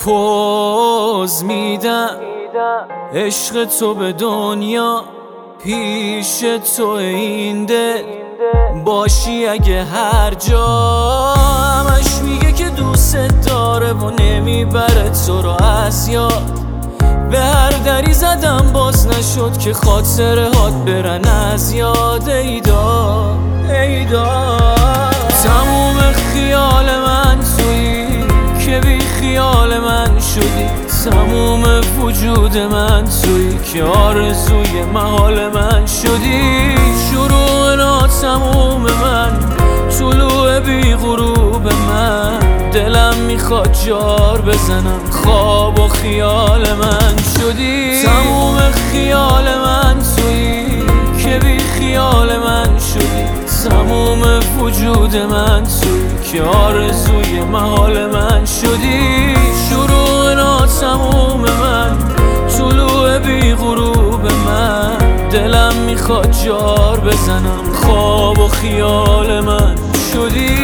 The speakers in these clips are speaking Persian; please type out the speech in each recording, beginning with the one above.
پوز میدم عشق تو به دنیا، پیش تو این دل باشی اگه هر جا. همش میگه که دوست داره و نمیبره تو رو از یاد. به هر دری زدم باز نشد که خاطرهات برن از یاد. ایدا تموم خیال من تویی که بی خیال من شدی. تموم وجود من تویی که آرزوی محال من شدی. شروع ناتموم من، طلوع بی غروب من. دلم میخواد جار بزنم، خواب و خیال من شدی. تموم خیال من تویی که بی خیال من شدی. تموم وجود من تویی که آرزوی محال من شدی. شروع ناتموم من، طلوع بی غروب من. دلم میخواد جار بزنم، خواب و خیال من شدی.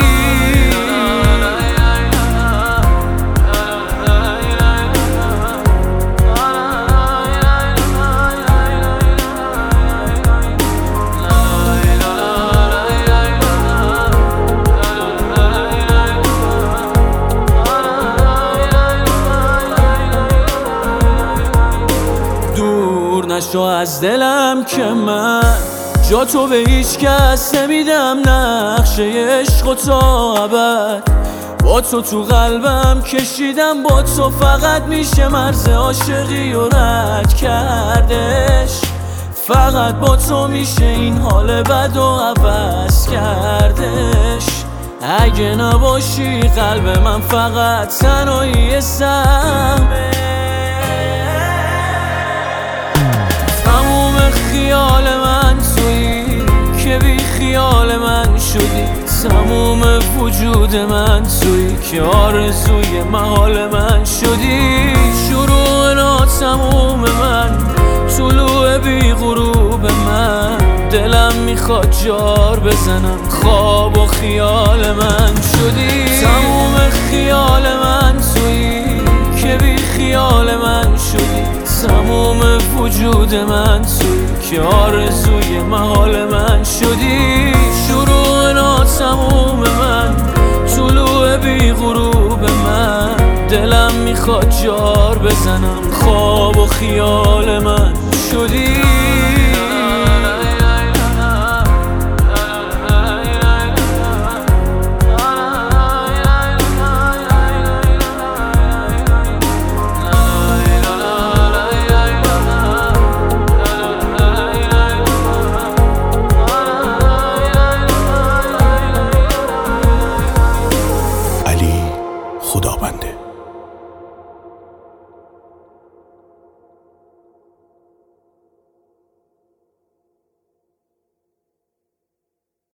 نشو از دلم که من جا تو به هیچ کس نمیدم. نقشه عشق و تا ابد با تو قلبم کشیدم. با تو فقط میشه مرز عاشقی و رد کردش. فقط با تو میشه این حال بد و عوض کردش. اگه نباشی قلب من فقط تنهایی سهمه. خیال من تویی که بی خیال من شدی. تموم وجود من تویی که آرزوی محال من شدی. شروع ناتموم من، طلوع بی غروب من. دلم میخواد جار بزنم، خواب و خیال من شدی. تموم خیال من تویی که بی خیال من شدی. تموم وجود من تویی که آرزوی محال من شدی. شروع ناتموم من، طلوع بی غروب من. دلم میخواد جار بزنم، خواب و خیال من شدی.